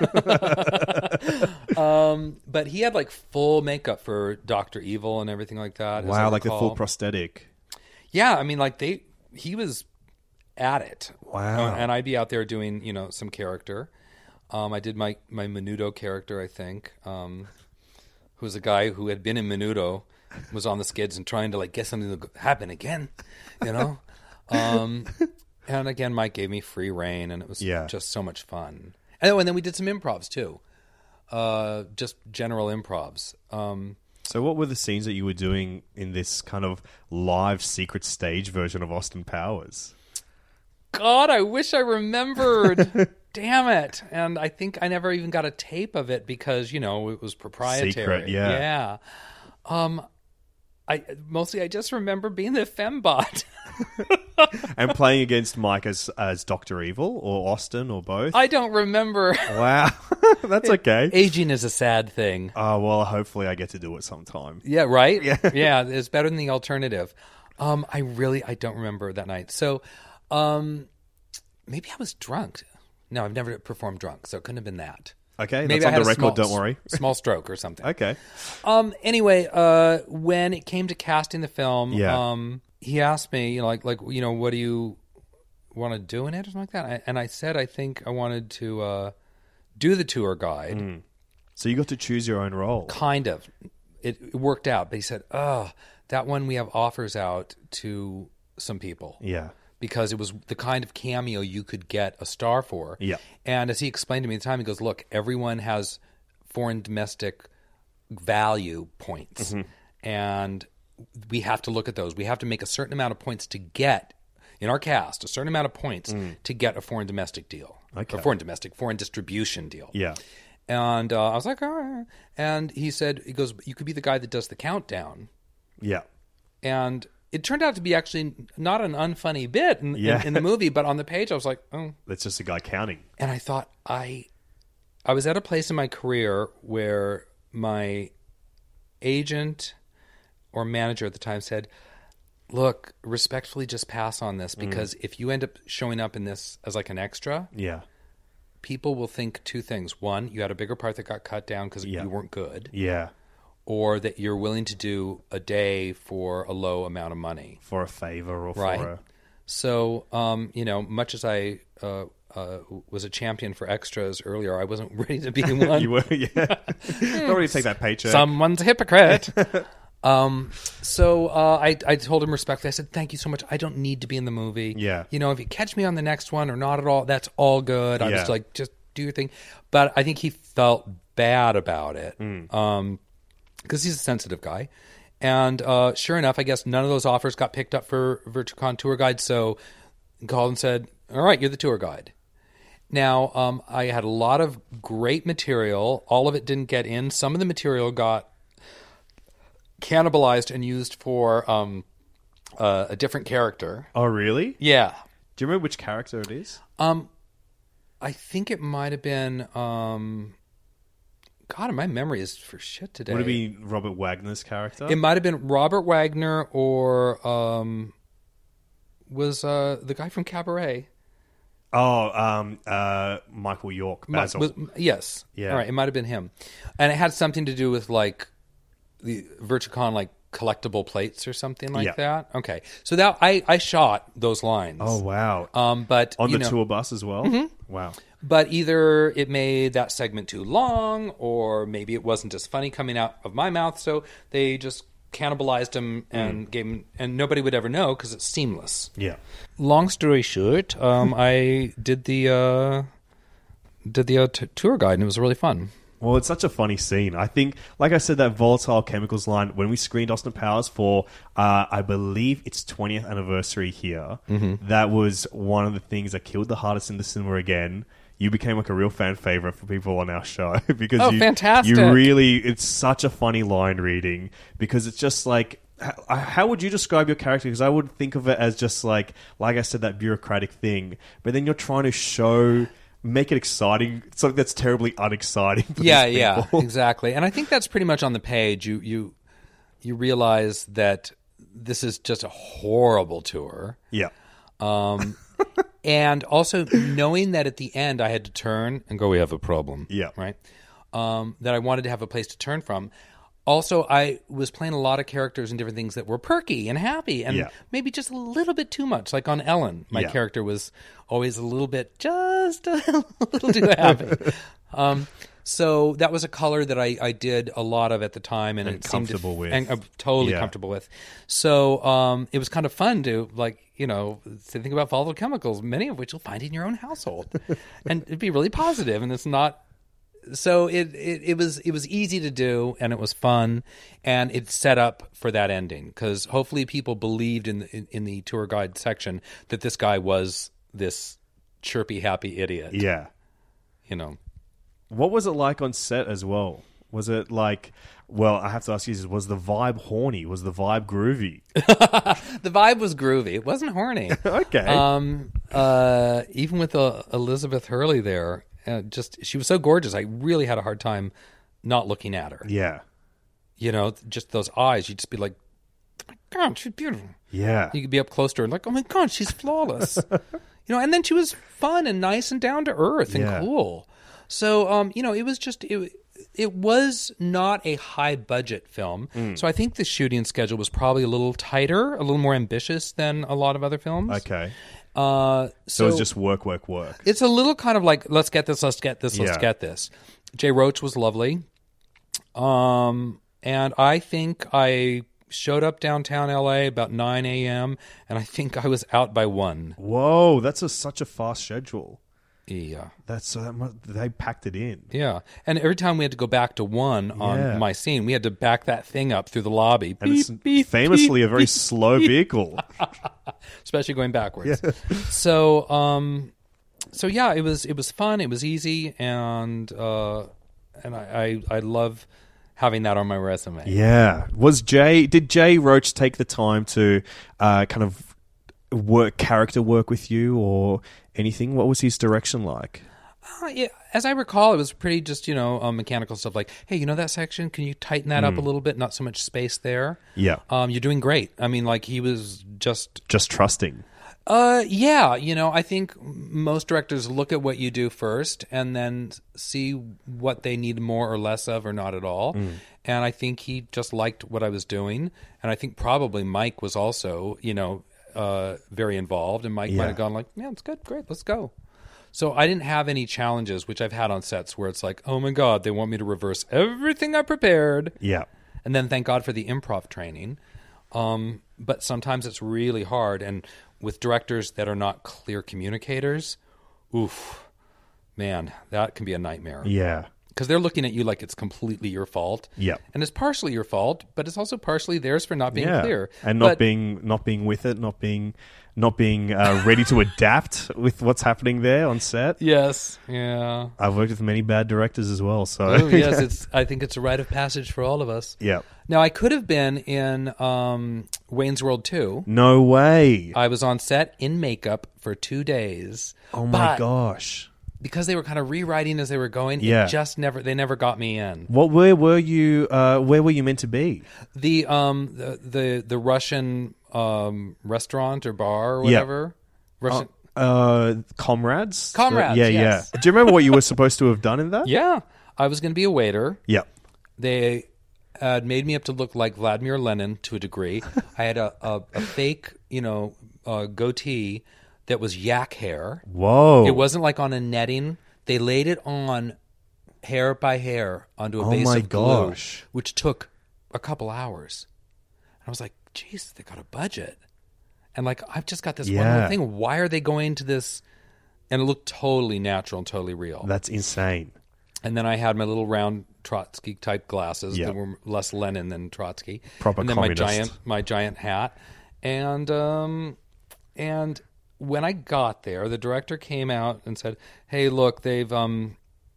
um, but he had like full makeup for Doctor Evil and everything like that. as I Wow, like the full recall. prosthetic. Yeah, I mean, like they, he was at it. Wow. And I'd be out there doing, you know, some character. Um, I did my, my Menudo character, I think, um, who was a guy who had been in Menudo, was on the skids and trying to like get something to happen again, you know? Um, and again, Mike gave me free reign, and it was Yeah. just so much fun. And, oh, and then we did some improvs too, uh, just general improvs. Um, So what were the scenes that you were doing in this kind of live secret stage version of Austin Powers? God, I wish I remembered. Damn it. And I think I never even got a tape of it because, you know, it was proprietary. Secret, yeah. Yeah. Um, I mostly I just remember being the fembot. And playing against Mike as, as Doctor Evil or Austin or both? I don't remember. Wow. That's okay. Aging is a sad thing. Oh, well, hopefully I get to do it sometime. Yeah, right? Yeah. Yeah, it's better than the alternative. Um, I really, I don't remember that night. So, um, maybe I was drunk. No, I've never performed drunk, so it couldn't have been that. Okay, maybe that's I on had the a record, small, don't worry. Small stroke or something. Okay. Um. Anyway, uh, when it came to casting the film, Yeah. um, he asked me, you know, like, like, you know, what do you want to do in it or something like that? I, and I said, I think I wanted to uh, do the tour guide. Mm. So you got to choose your own role. Kind of. It, it worked out. But he said, oh, that one we have offers out to some people. Yeah. Because it was the kind of cameo you could get a star for. Yeah. And as he explained to me at the time, he goes, look, everyone has foreign domestic value points. Mm-hmm. And we have to look at those. We have to make a certain amount of points to get, in our cast, a certain amount of points mm. to get a foreign domestic deal. Okay. Or foreign domestic, foreign distribution deal. Yeah. And uh, I was like, all right. And he said, he goes, you could be the guy that does the countdown. Yeah. And it turned out to be actually not an unfunny bit in, Yeah. in, in the movie, but on the page I was like, oh. That's just a guy counting. And I thought, I I was at a place in my career where my agent or manager at the time said, look, respectfully just pass on this because mm. if you end up showing up in this as like an extra, yeah, people will think two things. One, you had a bigger part that got cut down because yeah. you weren't good. Yeah. Or that you're willing to do a day for a low amount of money. For a favor or right. for a... So, um, you know, much as I uh, uh, was a champion for extras earlier, I wasn't ready to be one. You were, yeah. Not ready to take that paycheck. Someone's a hypocrite. um, so uh, I, I told him respectfully, I said, thank you so much. I don't need to be in the movie. Yeah. You know, if you catch me on the next one or not at all, that's all good. I yeah. was like, just do your thing. But I think he felt bad about it. Mm. Um because he's a sensitive guy. And uh, sure enough, I guess none of those offers got picked up for VirtuaCon tour guide, so he called and said, all right, you're the tour guide. Now, um, I had a lot of great material. All of it didn't get in. Some of the material got cannibalized and used for um, uh, a different character. Oh, really? Yeah. Do you remember which character it is? Um, I think it might have been... Um, God, my memory is for shit today. Would it be Robert Wagner's character? It might have been Robert Wagner or um, was uh, the guy from Cabaret. Oh, um, uh, Michael York, Basil. Was, yes. Yeah. All right, it might have been him. And it had something to do with, like, the VirtuaCon, like, collectible plates or something like yeah. that. Okay. So that I, I shot those lines. Oh, wow. Um, but On you the know, tour bus as well? Mm-hmm. Wow. But either it made that segment too long, or maybe it wasn't as funny coming out of my mouth, so they just cannibalized him and mm. gave him, and nobody would ever know because it's seamless. Yeah. Long story short, um, I did the uh, did the uh, t- tour guide, and it was really fun. Well, it's such a funny scene. I think, like I said, that volatile chemicals line, when we screened Austin Powers for, uh, I believe its twentieth anniversary here, mm-hmm. that was one of the things that killed the hardest in the cinema again. You became like a real fan favorite for people on our show because oh, you, fantastic. you really, it's such a funny line reading because it's just like, how, how would you describe your character? Because I would think of it as just like, like I said, that bureaucratic thing, but then you're trying to show... make it exciting. Something that's terribly unexciting. For yeah, these yeah, people. exactly. And I think that's pretty much on the page. You you you realize that this is just a horrible tour. Yeah. Um, and also knowing that at the end I had to turn and go, we have a problem. Yeah. Right. Um, that I wanted to have a place to turn from. Also, I was playing a lot of characters and different things that were perky and happy and yeah. maybe just a little bit too much. Like on Ellen, my yeah. character was always a little bit, just a little too happy. um, so that was a color that I, I did a lot of at the time. And, and it seemed comfortable to, with. And I'm totally yeah. comfortable with. So um, it was kind of fun to, like, you know, to think about volatile chemicals, many of which you'll find in your own household. And it'd be really positive, and it's not... So it, it it was it was easy to do, and it was fun, and it set up for that ending because hopefully people believed in the, in, in the tour guide section that this guy was this chirpy, happy idiot. Yeah, you know. What was it like on set as well? Was it like? Well, I have to ask you: was the vibe horny? Was the vibe groovy? The vibe was groovy. It wasn't horny. Okay. Um. Uh. Even with uh, Elizabeth Hurley there. Uh, just she was so gorgeous. I really had a hard time not looking at her. Yeah, you know, just those eyes. You'd just be like, "Oh my God, she's beautiful." Yeah, you could be up close to her, and like, "Oh my God, she's flawless." You know, and then she was fun and nice and down to earth and Yeah. cool. So, um, you know, it was just it. It was not a high budget film, Mm. so I think the shooting schedule was probably a little tighter, a little more ambitious than a lot of other films. Okay. Uh, So, so it was just work, work, work. it's a little kind of like, let's get this, let's get this, let's Yeah. get this. Jay Roach was lovely. Um, and I think I showed up downtown L A about nine a.m., and I think I was out by one. Whoa, that's a, such a fast schedule. Yeah. That's so that must, they packed it in. Yeah. And every time we had to go back to one on Yeah. my scene, we had to back that thing up through the lobby. And it's Beep, beep, famously beep, a very beep, slow beep. vehicle. Especially going backwards. So, um, so yeah, it was it was fun. It was easy, and uh, and I, I I love having that on my resume. Yeah. Was Jay? Did Jay Roach take the time to uh, kind of work character work with you or anything? What was his direction like? Uh, yeah, as I recall, it was pretty just you know um, mechanical stuff. Like, hey, you know that section? Can you tighten that up a little bit? Not so much space there. Yeah. Um, you're doing great. I mean, like he was just Just trusting. Uh, yeah, you know, I think most directors look at what you do first and then see what they need more or less of or not at all. Mm. And I think he just liked what I was doing. And I think probably Mike was also, you know, uh, very involved. And Mike Yeah. might have gone like, yeah, it's good, great, let's go. So I didn't have any challenges, which I've had on sets where it's like, oh my God, they want me to reverse everything I prepared. Yeah. And then thank God for the improv training. Um, but sometimes it's really hard. And with directors that are not clear communicators, oof, man, that can be a nightmare. Yeah. Because they're looking at you like it's completely your fault. Yeah. And it's partially your fault, but it's also partially theirs for not being yeah. clear. And not But- being not being with it, not being not being uh, ready to adapt with what's happening there on set. Yes. Yeah. I've worked with many bad directors as well, so Oh, yes, it's. I think it's a rite of passage for all of us. yeah. Now, I could have been in um, Wayne's World two. No way. I was on set in makeup for two days. Oh my but gosh. because they were kind of rewriting as they were going, Yeah. it just never they never got me in. What where were you uh, where were you meant to be? The um the the, the Russian um restaurant or bar or Yeah. whatever. Russian Uh, comrades? Comrades, Yeah, yes. yeah. Do you remember what you were supposed to have done in that? Yeah. I was going to be a waiter. Yeah. They had made me up to look like Vladimir Lenin to a degree. I had a, a, a fake, you know, uh, goatee that was yak hair. Whoa. It wasn't like on a netting. They laid it on hair by hair onto a Oh base my of glue, gosh. which took a couple hours. And I was like, geez, they got a budget. And like, I've just got this one Yeah. little thing. Why are they going to this? And it looked totally natural and totally real. That's insane. And then I had my little round Trotsky type glasses Yeah. that were less Lenin than Trotsky. Proper and then communist. my giant my giant hat. And um and when I got there, the director came out and said, "Hey, look, they've um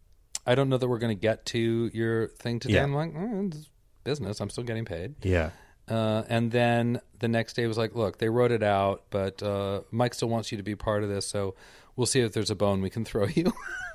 I don't know that we're going to get to your thing today." Yeah. I'm like, oh, it's business. I'm still getting paid. Yeah. Uh, and then the next day was like, look, they wrote it out, but uh, Mike still wants you to be part of this, so we'll see if there's a bone we can throw you.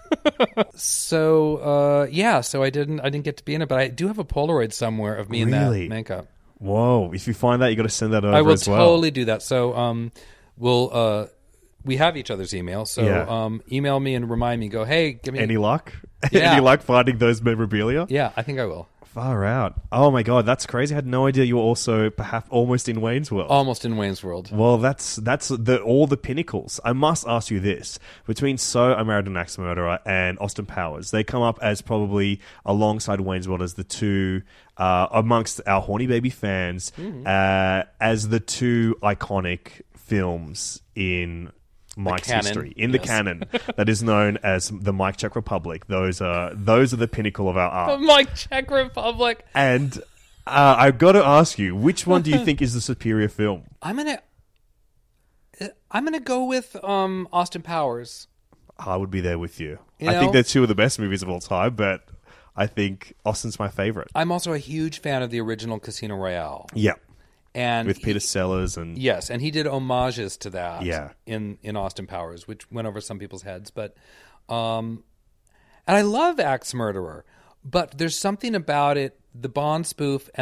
so uh, yeah, so I didn't I didn't get to be in it, but I do have a Polaroid somewhere of me in Really? that makeup. Whoa. If you find that, you got to send that over I will as well. totally do that. So um, we'll uh, we have each other's email, so Yeah. um, email me and remind me. Go, hey, give me Any luck? Yeah. Any luck finding those memorabilia? Yeah, I think I will. Far out. Oh my god, that's crazy. I had no idea you were also perhaps almost in Wayne's World. Almost in Wayne's World. Well, that's that's the all the pinnacles. I must ask you this: between So I Married an Axe Murderer and Austin Powers, they come up as probably alongside Wayne's World as the two uh, amongst our horny baby fans uh, as the two iconic films in Mike's canon, history, in the yes. canon that is known as the Mike Czech Republic. Those are those are the pinnacle of our art. Mike Czech Republic. And uh, I've got to ask you, which one do you think is the superior film? I'm gonna I'm gonna go with um, Austin Powers. I would be there with you. You I think know- they're two of the best movies of all time, but I think Austin's my favorite. I'm also a huge fan of the original Casino Royale, Yeah, and with Peter Sellers and yes, and he did homages to that. Yeah. in in Austin Powers, which went over some people's heads, but um, and I love Axe Murderer, but there's something about it, the Bond spoof and the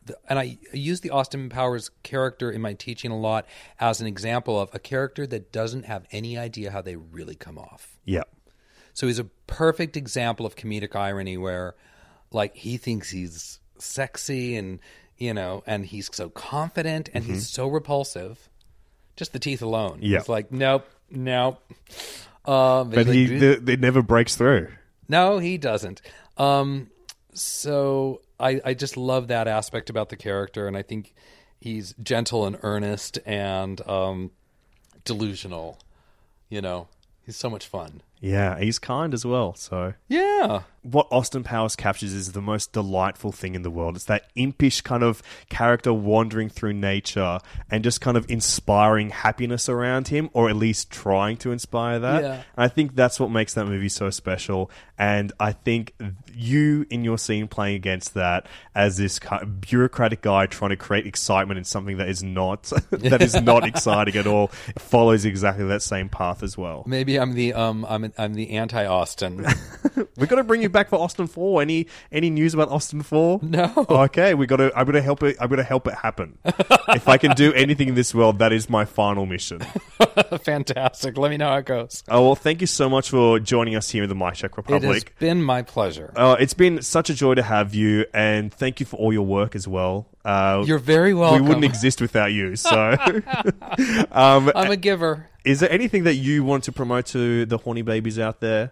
and I use the Austin Powers character in my teaching a lot as an example of a character that doesn't have any idea how they really come off. Yeah. So he's a perfect example of comedic irony where, like, he thinks he's sexy and, you know, and he's so confident and mm-hmm. he's so repulsive. Just the teeth alone. Yeah. It's like, nope, nope. Um, but he, like, the, it never breaks through. No, he doesn't. Um, so I, I just love that aspect about the character, and I think he's gentle and earnest and um, delusional. You know, he's so much fun. Yeah, he's kind as well, so... Yeah. What Austin Powers captures is the most delightful thing in the world. It's that impish kind of character wandering through nature and just kind of inspiring happiness around him, or at least trying to inspire that. Yeah. And I think that's what makes that movie so special. And I think you, in your scene, playing against that as this bureaucratic guy trying to create excitement in something that is not that is not exciting at all, follows exactly that same path as well. Maybe I'm the um I'm I'm the anti-Austin. We got to bring you back for Austin four. Any any news about Austin four? No. Okay, we got to. I'm gonna help it. I'm gonna help it happen. If I can do anything in this world, that is my final mission. Fantastic. Let me know how it goes. Oh well, thank you so much for joining us here in the My Czech Republic. It has been my pleasure. Uh, it's been such a joy to have you, and thank you for all your work as well. Uh, You're very welcome. We wouldn't exist without you. So, um, I'm a giver. Is there anything that you want to promote to the horny babies out there?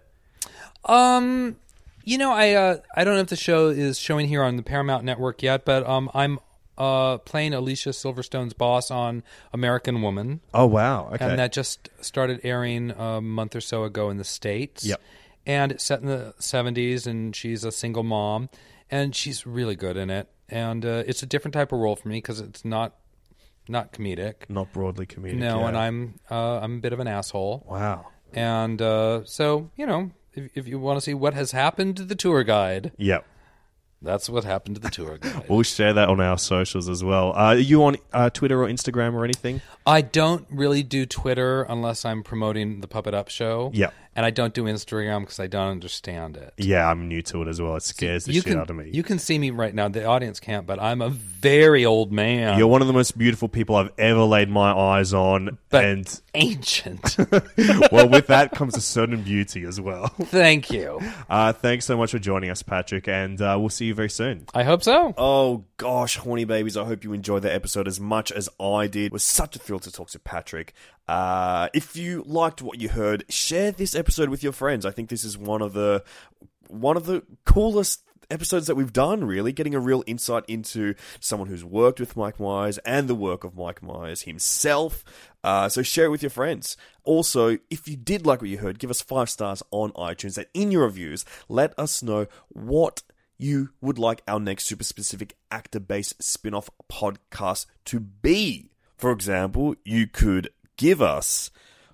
Um, you know, I uh, I don't know if the show is showing here on the Paramount Network yet, but um, I'm uh playing Alicia Silverstone's boss on American Woman. Oh wow! Okay, and that just started airing a month or so ago in the States. Yep. And it's set in the seventies, and she's a single mom, and she's really good in it. And uh, it's a different type of role for me because it's not not comedic, not broadly comedic. No, yeah. and I'm uh, I'm a bit of an asshole. Wow. And uh, so you know. If, if you want to see what has happened to the tour guide, yep, that's what happened to the tour guide. We'll share that on our socials as well. Uh, are you on uh, Twitter or Instagram or anything? I don't really do Twitter unless I'm promoting the Puppet Up show. Yeah. And I don't do Instagram because I don't understand it. Yeah, I'm new to it as well. It scares the you shit can, out of me. You can see me right now. The audience can't, but I'm a very old man. You're one of the most beautiful people I've ever laid my eyes on. But and ancient. Well, with that comes a certain beauty as well. Thank you. Uh, thanks so much for joining us, Patrick, and uh, we'll see you very soon. I hope so. Oh, gosh, horny babies, I hope you enjoyed that episode as much as I did. It was such a thrill to talk to Patrick. Uh, if you liked what you heard, share this episode with your friends. I think this is one of the one of the coolest episodes that we've done, really, getting a real insight into someone who's worked with Mike Myers and the work of Mike Myers himself. Uh, so share it with your friends. Also, if you did like what you heard, give us five stars on iTunes, and in your reviews, let us know what you would like our next super specific actor-based spin-off podcast to be. For example, you could give us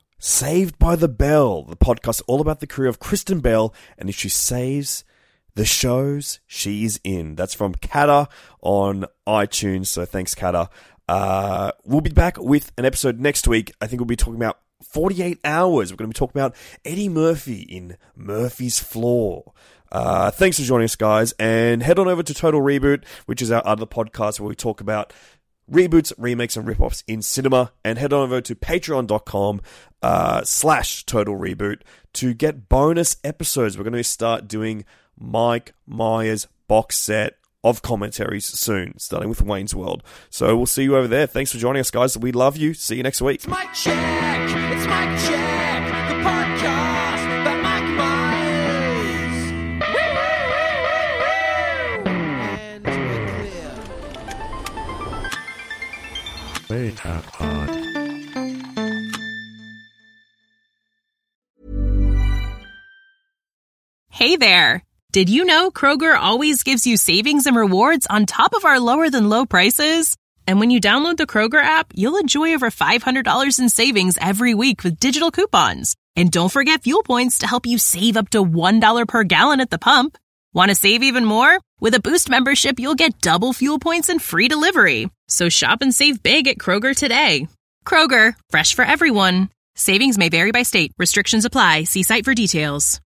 Saved by the Bell, the podcast all about the career of Kristen Bell and if she saves the shows she's in. That's from Kata on iTunes, so thanks, Kata. Uh, we'll be back with an episode next week. I think we'll be talking about forty-eight hours. We're going to be talking about Eddie Murphy in Murphy's Flaw. Uh, thanks for joining us, guys, and head on over to Total Reboot, which is our other podcast where we talk about reboots, remakes, and rip-offs in cinema, and head on over to patreon.com uh, slash Total Reboot to get bonus episodes. We're going to start doing Mike Myers box set of commentaries soon, starting with Wayne's World. So we'll see you over there. Thanks for joining us, guys. We love you. See you next week. It's Mike Check. It's Mike Check. The podcast by Mike Myers. And we're clear. Beta Pod. Hey there. Did you know Kroger always gives you savings and rewards on top of our lower than low prices? And when you download the Kroger app, you'll enjoy over five hundred dollars in savings every week with digital coupons. And don't forget fuel points to help you save up to one dollar per gallon at the pump. Want to save even more? With a Boost membership, you'll get double fuel points and free delivery. So shop and save big at Kroger today. Kroger, fresh for everyone. Savings may vary by state. Restrictions apply. See site for details.